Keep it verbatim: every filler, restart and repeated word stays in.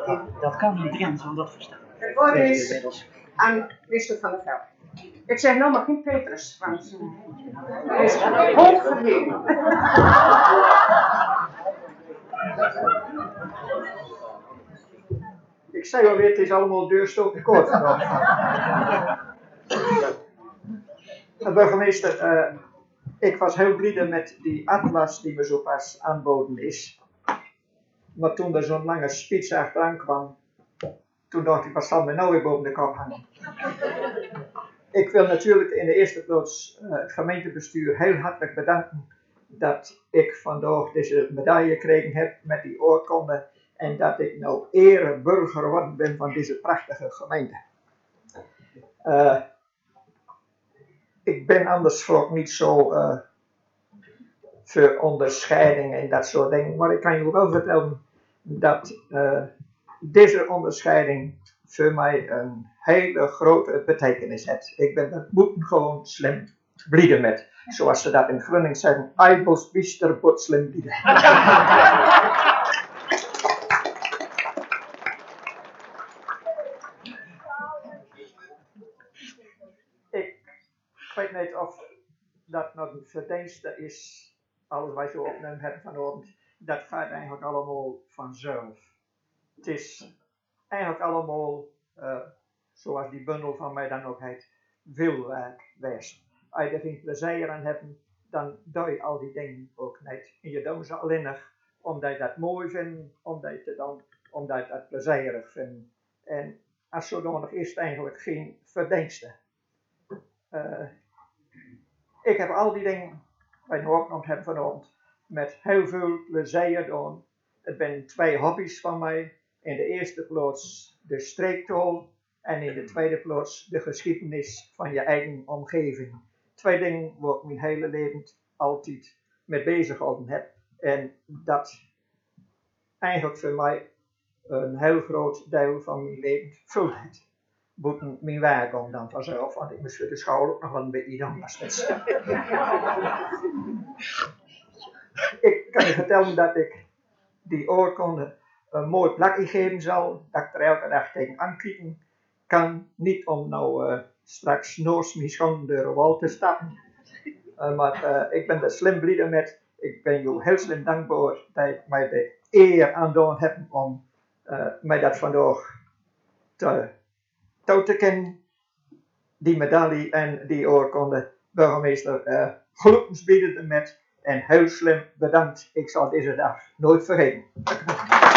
Dat kan niet Drents, want dat verstaan. Het woord is aan minister Van der Velde. Ik zeg nou maar geen Petrus, Frans. Het is hoog verheven. Ik zei alweer, het is allemaal deurstoken kort vanaf. Burgemeester, uh, ik was heel blij met die atlas die me zo pas aanboden is. Maar toen er zo'n lange speech achteraan kwam, toen dacht ik, wat zal me nou weer boven de kop hangen? Ik wil natuurlijk in de eerste plaats uh, het gemeentebestuur heel hartelijk bedanken dat ik vandaag deze medaille gekregen heb met die oorkonde en dat ik nou ereburger geworden ben van deze prachtige gemeente. Uh, ik ben anders ook niet zo uh, voor onderscheiding en dat soort dingen, maar ik kan je wel vertellen dat uh, deze onderscheiding voor mij een hele grote betekenis heeft. Ik ben er gewoon slim blieden met. Zoals ze dat in Gronings zeggen, Eibels biester bot slim blieden. Ik weet niet of dat nog een verdienste is, alles wat je opneemt hebben vanochtend. Dat gaat eigenlijk allemaal vanzelf. Het is eigenlijk allemaal, uh, zoals die bundel van mij dan ook heet, wilwerk geweest. Als je er geen plezier aan hebt, dan doe je al die dingen ook niet. En je doet ze alleen nog omdat je dat mooi vindt, omdat je het, dan, omdat je dat plezierig vindt. En als zodanig is het eigenlijk geen verdienste. Uh, ik heb al die dingen, wat je ook nog hebt vanochtend, met heel veel plezier gedaan. Het zijn twee hobby's van mij. In de eerste plaats de streektaal en in de tweede plaats de geschiedenis van je eigen omgeving. Twee dingen waar ik mijn hele leven altijd mee bezig gehouden heb. En dat eigenlijk voor mij een heel groot deel van mijn leven vult het. Boeten mijn werk om dan vanzelf, want ik moest voor de school ook nog wel een beetje anders. Ik kan je vertellen dat ik die oorkonde een mooi plakje geven zal, dat ik er elke dag tegen aankijken kan. Niet om nou uh, straks noos mijn schoon de wal te stappen. Uh, maar uh, ik ben er slim blij met. Ik ben jou heel slim dankbaar dat ik mij de eer aandaan heb om uh, mij dat vandaag te, toe te kennen. Die medaille en die oorkonde. Burgemeester, uh, gelukkig bieden met en heel slim bedankt. Ik zal deze dag nooit vergeten.